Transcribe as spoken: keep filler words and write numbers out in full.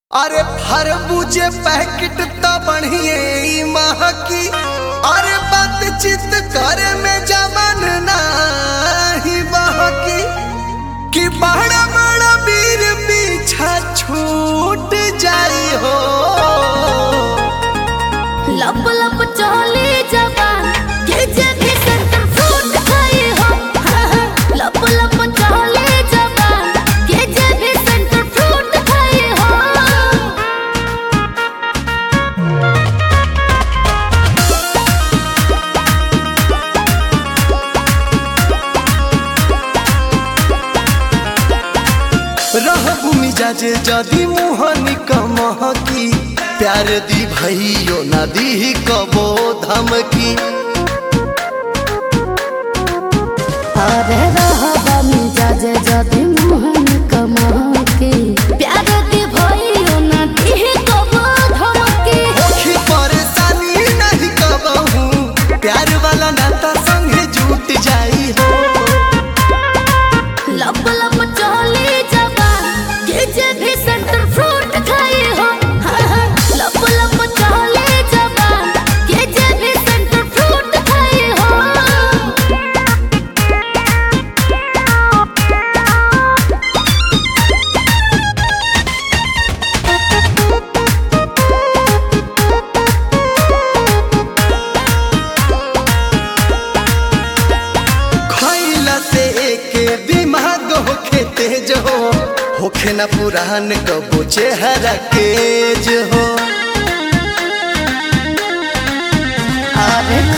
अरे खरबूजे पैकेट तो बढ़िए महकी। अरे बातचीत करे में जमन नहीं बहकी कि बड़ा बड़ा वीर पीछा छूट जाई हो। लब लब चले जवान के जगह सेंटर फ्रूट खाए हो। लब लब चले जवान के जगह सेंटर फ्रूट खाए हो। रहबू मिजाज जदी मुहनी कमहकी प्यार दी भैयो ना दी कबो धमकी। अरे रहबा मिजाज जदी मुहन कमहकी प्यार दी भइयो ना दी कबो धमकी। होखी परेशानी नहीं कबहू प्यार वाला नाता संगे जुट जाई हो। लब लब चले जवान के जगह सेंटर फ्रूट खाए हो। लब लब चले जवान के जगह सेंटर फ्रूट खाए हो। खइला से एके दिमाग होखे तेज हो। होखे ना पुरान कबो चेहरा केज हो। अरे